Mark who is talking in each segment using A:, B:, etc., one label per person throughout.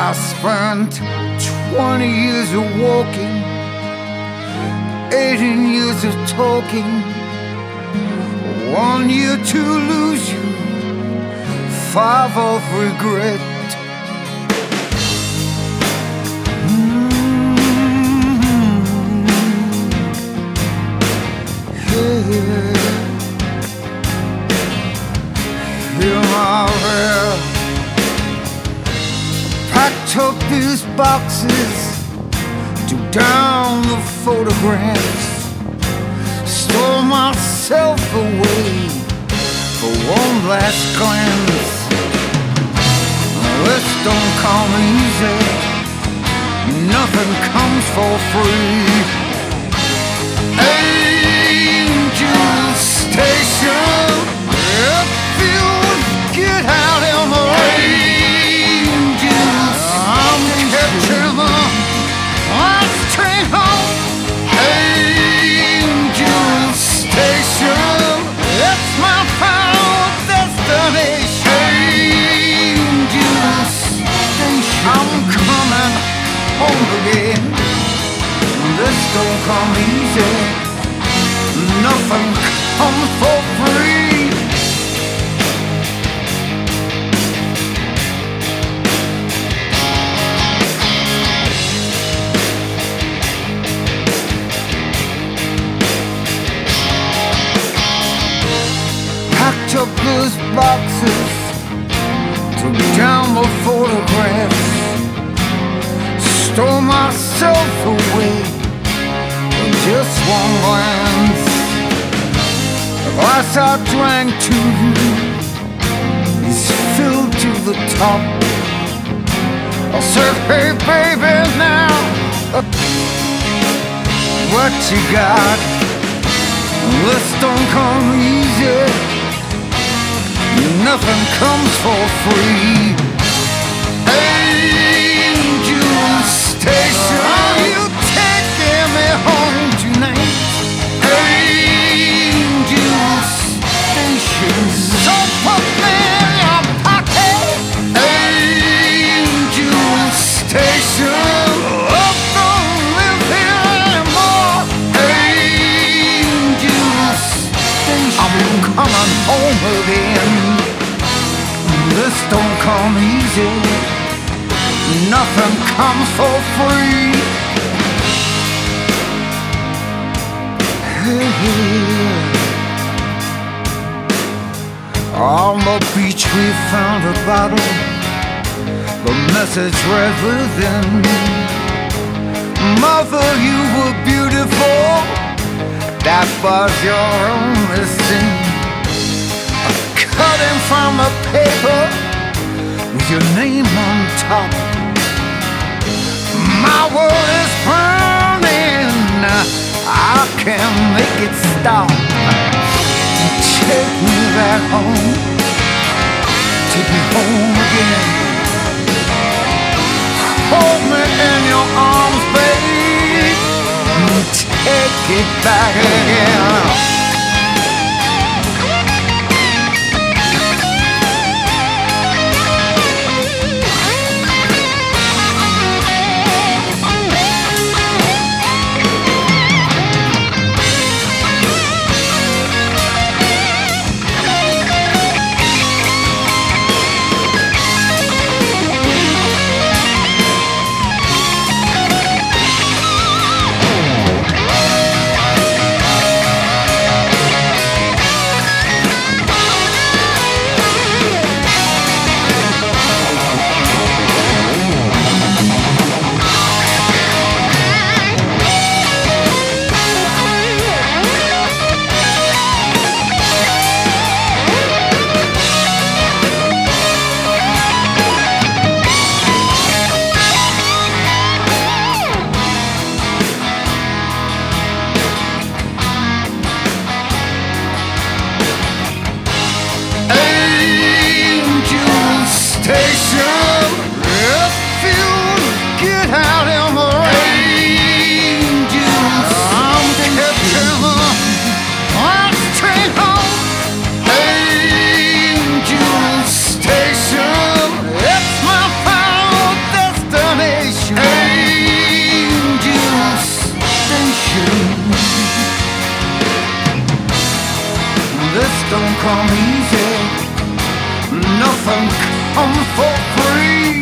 A: I spent 20 years of walking, 18 years of talking, 1 year to lose you, 5 of regret. Here my hair, packed up these boxes, took down the photographs, stole myself away for one last glance. This don't come easy, nothing comes for free. Angel Station, if you would get out of my angels, I'm catching the last train home. Angel Station, it's my final destination. Angel Station, I'm coming home again. This don't come easy, nothing comes for free. Packed up those boxes, took down the photographs, stole myself away in just one glance. The glass I drank to you is filled to the top. I said, hey baby, now what you got? This don't come easy, nothing comes for free. Angel Station, are you taking me home tonight? Angel Station, so put me in your pocket. Angel Station, love don't live here anymore. Angel Station, I'm coming home again. This don't come easy, nothing comes for free. On the beach we found a bottle, the message read within: Mother, you were beautiful, that was your only sin. Cutting from a paper with your name on top. My world is burning, I can't make it stop. Take me back home, take me home again. Hold me in your arms, babe, take it back again. easy. Nothing comes for free.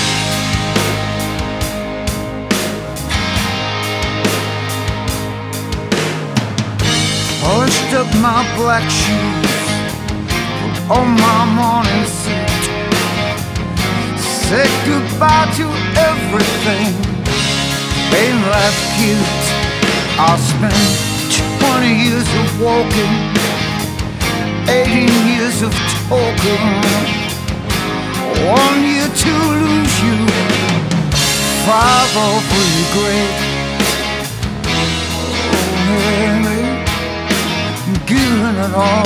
A: Polished up my black shoes, put on my morning suit, said goodbye to everything, ain't life cute? I spent 20 years of walking, 18 years of talking, 1 year to lose you, 5 of regret. Oh, baby, I'm giving it all